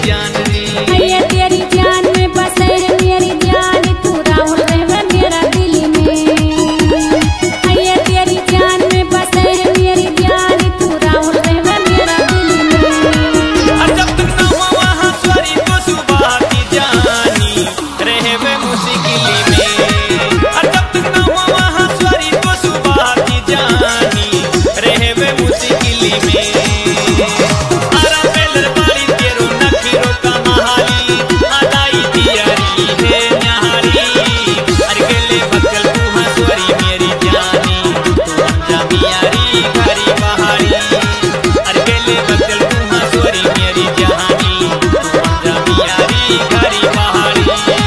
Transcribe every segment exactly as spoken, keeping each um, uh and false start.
जान री। ये तेरी जान में बसे है मेरी जान, तू राहुल रहवे मेरा दिल में। ये तेरी जान में बसे है मेरी जान, तू राहुल रहवे मेरा दिल में। और जब तक ना हुआ वहाँ स्वर्ग को सुबह की जानी रहवे मुश्किल में। और जब तक ना हुआ वहाँ स्वर्ग को सुबह की जानी रहवे मुश्किल में। आरा बेलर बाड़ी तेरो नखीरो का महाली आदाई दियारी है न्यारी। अर गेले बकल तू हंसवरी मेरी जानी, तू अंजा मियारी घरी पहाड़ी। अर गेले बकल तू हंसवरी मेरी जानी, तू अंजा मियारी घरी पहाड़ी।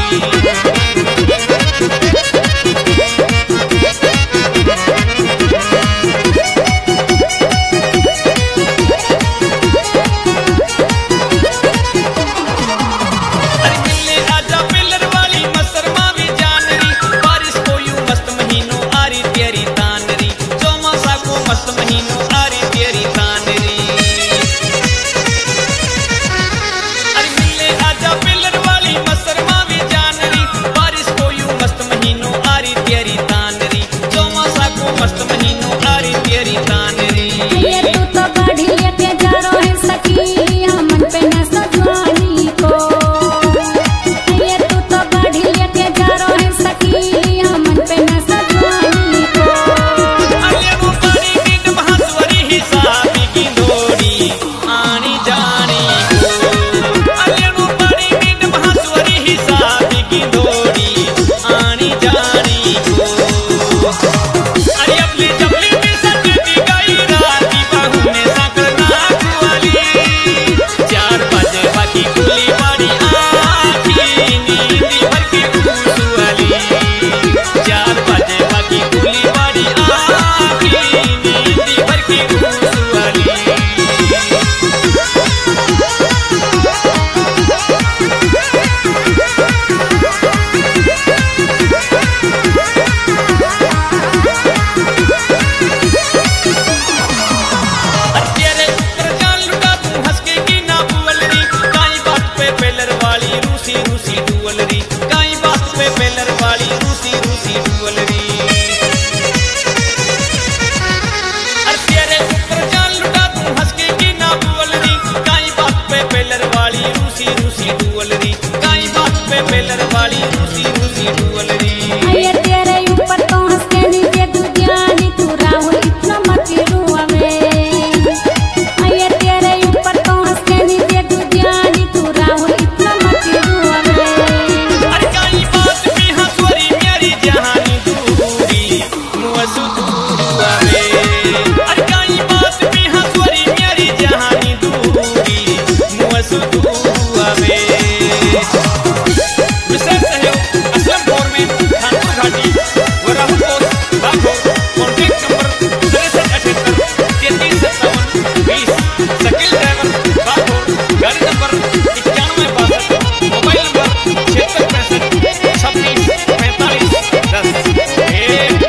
अरे मिलने आजा पिलर वाली मसरमा भी जान री। बारिश को यूं मस्त महीनों आरी तेरी तान री। चौमासा को मस्त महीनों आरी तेरी तान री। अरे मिलने आजा पिलर वाली मसरमा भी जान री। बारिश को यूं मस्त महीनों आरी तेरी तान री। चौमासा को मस्त महीनों आरी तेरी तान री। ये तू तो गाड़ी लेके जा रहा है सखी हमन पे न सजवानी को। ये तू तो गाड़ी लेके जा रहा है सखी हमन पे न सजवानी को। अरे वो पानी नींद महास्वरी हिसाबी की डोरी आनी जानी को। अरे वो पानी नींद महास्वरी हिसाबी की डोरी आनी जानी को। अरे अपनी जबली में सजती गई राती बहू ने सकल नाक वाली। चार बजे बाकी खुली बड़ी आँखी नींदी भर की ऊस वाली। चार बजे बाकी खुली बड़ी आँखी नींदी भर की ऊस वाली। तेरे ऊपर जान लुटा तू हंस के की ना बुअल री। काई बात पे पेलर वाली रूसी रूसी डुअल री। काई बात पे पेलर वाली रूसी रूसी डुअल री। अरे तेरे ऊपर जान लुटा तू हंस के की ना बुअल री। काई बात पे पेलर वाली रूसी रूसी डुअल री। काई बात पे पेलर वाली रूसी रूसी डुअल री। ये तेरे ऊपर तो हंस के नीचे तू जानी, तू राहुल इतना मत रुआवे। ये तेरे ऊपर तो हंस के नीचे तू जानी, तू राहुल इतना मत रुआवे। अरे काई बात भी हंसवरी मेरी जहानी दूरी मुअसु दुआवे। अरे काई बात भी हंसवरी मेरी जहानी दूरी मुअसु दुआवे। विशेष सहयोग असलम गवर्नमेंट खानपुर घाटी व राहुल बोस बाघोर। कॉन्टैक्ट नंबर तिरसठ अठहत्तर तैंतीस सत्तावन बीस। शकील ड्राइवर बाघोर। गाड़ी नंबर इक्यानवे बासठ। मोबाइल नंबर छिहत्तर पैंसठ छब्बीस पैंतालीस दस। एक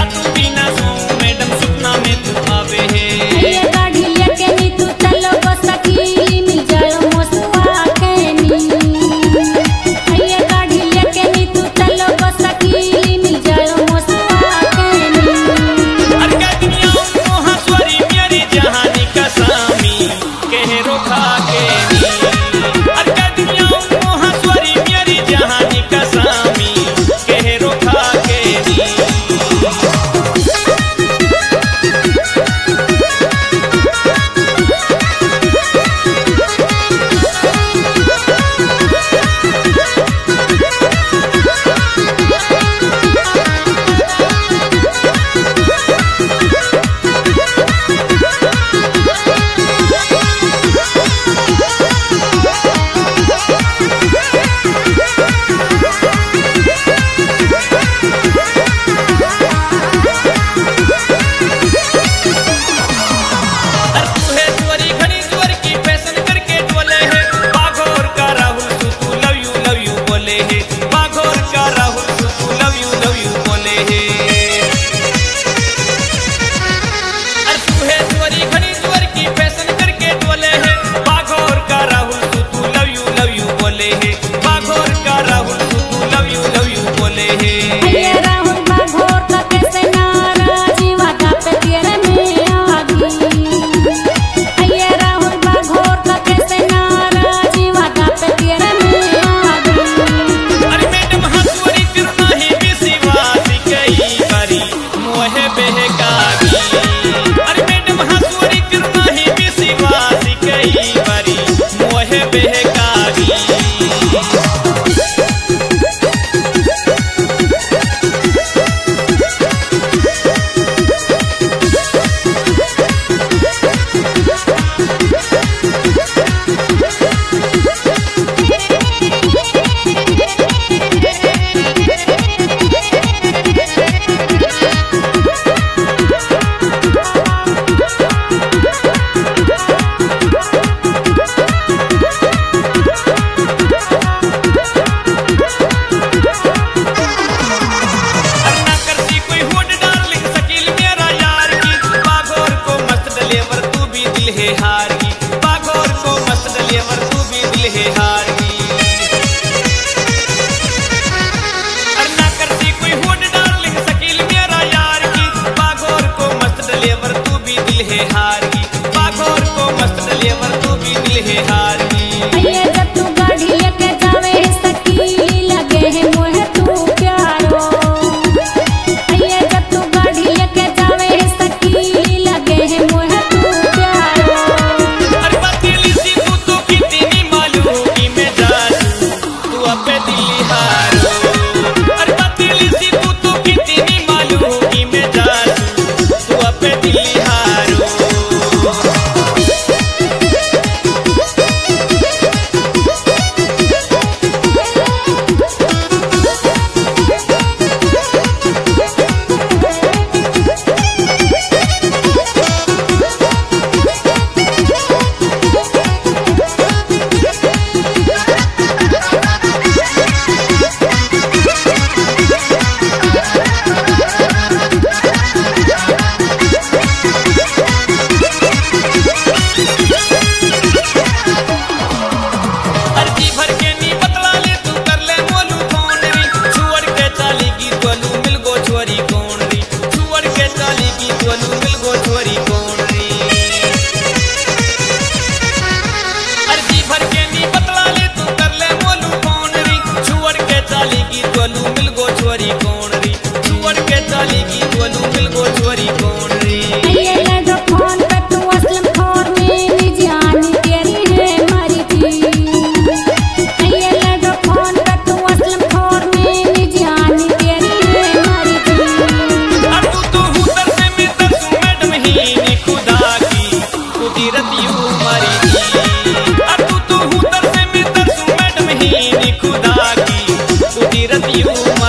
तू बिना सो मैडम सपना में तू आवे है ये गाड़ी लेके नी तू चलो गो सखी मिल जायो मोसवा खेनी ये गाड़ी लेके नी तू चलो गो सखी मिल जायो मोसवा खेनी अरे क्या दुनिया मोहस्वरी मेरी जहानी का सामी कह रोखा के नी अरे क्या दुनिया मोहस्वरी मेरी जहानी का सामी कह रोखा के नी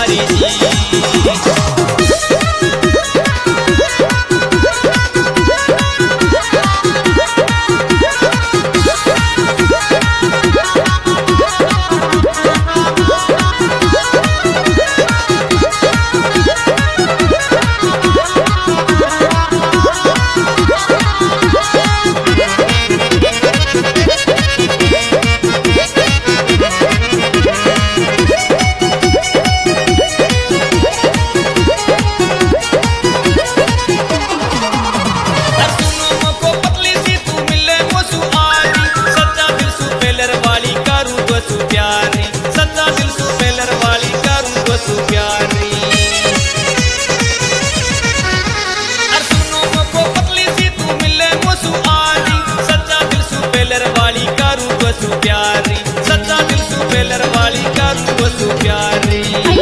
जी। तू प्यारी।